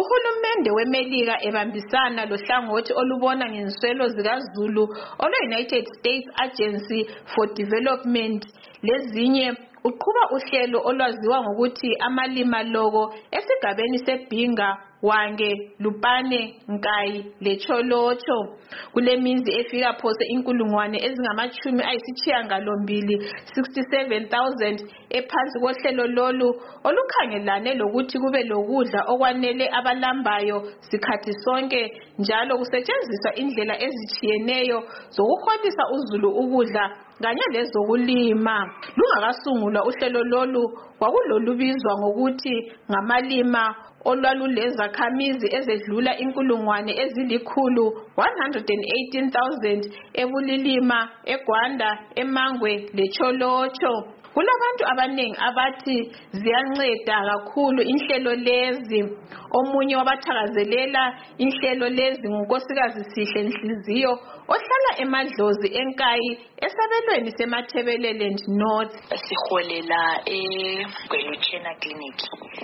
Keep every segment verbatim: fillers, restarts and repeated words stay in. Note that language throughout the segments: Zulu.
Uhulumende weMelika ebambisana lohlangothi olubona ngenswelo zikaZulu olwe-United States Agency for Development lezinye uqhuba uhlelo olwaziwa ngokuthi amalima logo esigabeni seBhinga, Hwange, Lupane, Nkayi leCholocho. Kulemizi efika phose inkulungwane ezingamachumi ayisishiyagalombili sixty-seven thousand ephansi kohlelo lolu olukhangelane lokuthi kube lokudla okwanele abalambayo sikhathi sonke njalo kusetshenziswa indlela ezichiyeneyo zokuholisa uZulu ukudla kanye lezokulima. Lungakasungulwa uhlelo lolu kwakulolubizwa ngokuthi ngamalima olwalulezakhamuzi ezedlula inkulungwane ezilikhulu one hundred eighteen thousand ebulilima, eGwanda, eMangwe leCholocho. Kulabantu abanengi abathi ziyanceda kakhulu inhlelo lezi. Omunye wabathakazelela inhlelo lezi ngunkosikazi Sihle Nhliziyo ohlala eMadlozi eNkayi esabelweni seMathebeleland North. Siholela eGweluchena Clinic,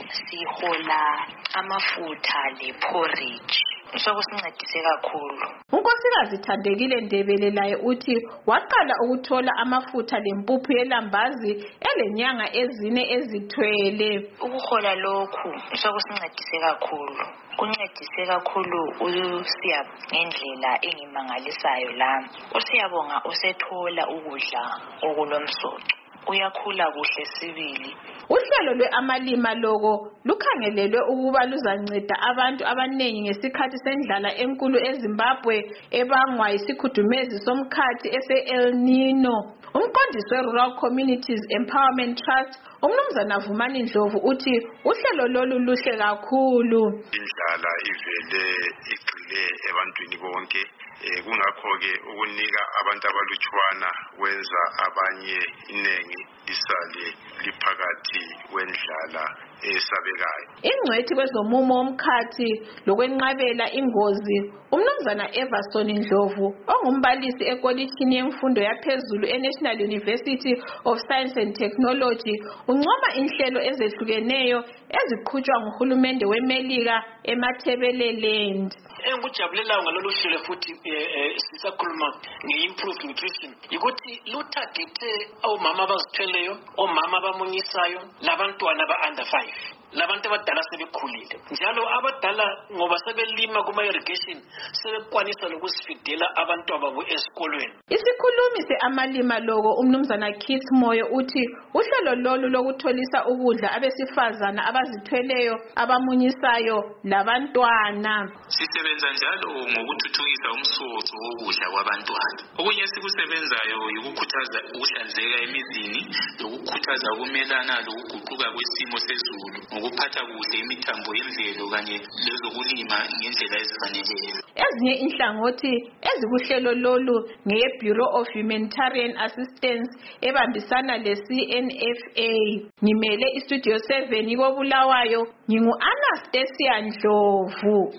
sihola amafutha leporridge. Sokusincedise kakhulu. Unkosikazi Thandekile Ndebele laye uthi waqala ukuthola amafutha lempuphu yelambazi elenyanga ezine ezithwele. Ukuhola lokhu sokusincedise kakhulu. Kuncedise kakhulu uSiyabo ngendlela engimangalisayo la. uSiyabonga usethola ukudla okulomsoco. Uyakhula kuhle sibili. Uhlelo lwe-amalima logo lukhangelelwe ukuba luzanceda abantu abanengi ngesikhathi sendlala enkulu eZimbabwe ebangwa yisikhudumezi somkhathi ese-El Nino. Umqondisi we-Rural Communities Empowerment Trust uMnumzana Vumani Ndlovu uthi uhlelo lolu luhle kakhulu. Indlala ivele igxile ebantwini bonke. Kungakho-ke ukunika abantu abalutshwana wenza abanye inengi lisale liphakathi kwendlala esabekayo. Ingcwethi kwezomumo womkhathi lokwenqabela ingozi uMnumzana Everson Ndlovu ongumbalisi ekolitshini yemfundo yaphezulu eNational University of Science and Technology uncoma inhlelo ezehlukeneyo eziqhutshwa nguhulumende weMelika eMathebeleland. Engikujabulelayo ngalolu hlelo futhi sisakhuluma nge-improved nutrition ukuthi lutargete omama abazithweleyo, omama abamunyisayo, labantwana ba-under five, labantu abadala sebekhulile. Njalo abadala ngoba sebelima kuma-irrigation sebekwanisa lokuzifidela abantu ababo esikolweni. Isikhulumi se-amalima logo uMnumzana Keith Moyo uthi uhlelo lolu lokutholisa ukudla abesifazana abazithweleyo, abamunyisayo labantwana. Sisebenza njalo ngokuthuthukisa umsoco wokudla kwabantwana. Okunye sikusebenzayo ukukhuthaza ukuhlanzeka emizini, ukukhuthaza ukumelana lokuguquka kwesimo sezulu, ukuphatha kuhle imithambo yemvelo kanye lezokulima ngendlela ezifaneleyo. Ezinye inhlangothi ezikuhlelo lolu ngeye-Bureau of Humanitarian Assistance ebambisana le-C N F A. Ngimele iStudio seven koBulawayo, ngingu-Anastasia Ndlovu.